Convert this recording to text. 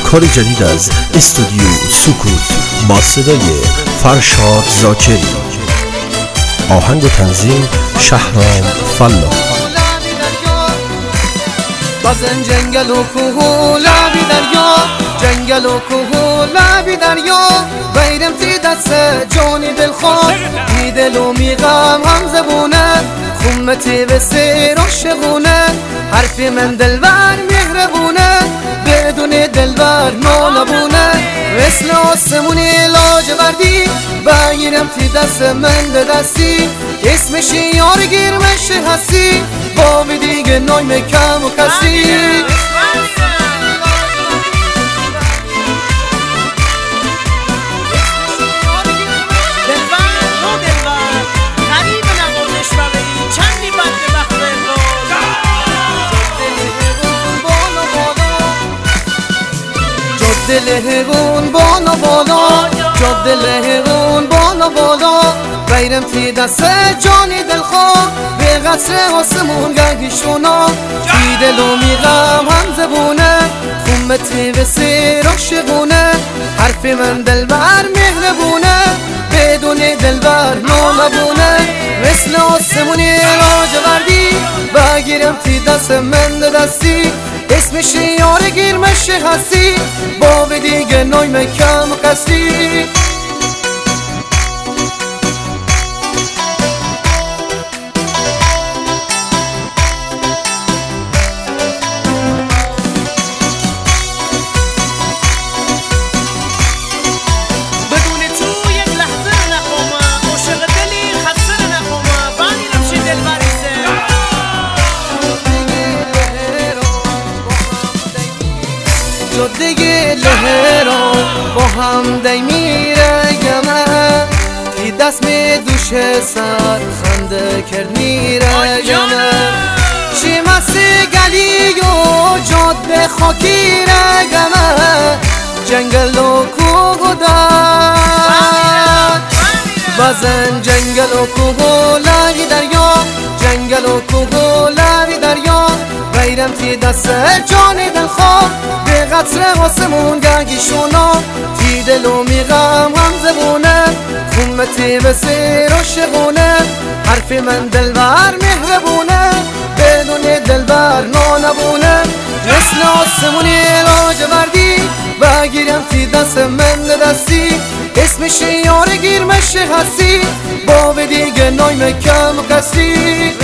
کاری جدید از استودیو سکوت با صدای فرشاد زاکری، آهنگ و تنظیم شهرام فلاح. بازن جنگل و کوه و لبی دریا، جنگل و کوه و لبی دریا، بیرم تی دست جانی دلخواه، می دل و می غم هم زبونه، خمتی به سیر عاشقونه، حرف من دلبر مهربونه، بدون دلبر نالبونه، مثل آسمونی لاجوردی، بگیرم تی دست من دستی، اسمش یار گیرمش هستی، با دیگه نایم کم و کسی. دلهون بالا بالا، جاد دلهون بالا بالا، بیرم تی دست جانی دلخواه، به قصر آسمون گنگیشونا، تی دل و میغم هم زبونه، خمتی به سیر عاشقونه، حرف من دلبر مهربونه، بدون دلبر نالبونه، مثل آسمونی لاجوردی، بگیرم تی دست من دستی، اسمش یار گیرمش هستی، با دیگه نایم کم قصدی. جاده لهران با هم دی میره گمه، ای دست می دوش سر خنده کرد میره گمه، چی مسی گلی و جاده خاکی ره گمه، جنگل و کوه دار، بازن جنگل و کوه و لبی دریا، جنگل و کوه و لبی دریا، بیرم تی دست جانی دلخواه، به قطر آسمون گنگیشونا، تی دل و میغم هم زبونه، خمتی به سیر عاشقونه، حرف من دلبر مهربونه، بدون دلبر نانبونه، مثل آسمونی لاجوردی، بگیرم تی دست من دستی، اسمش یار گیرمش هستی، با دیگه نایم کم قصدی.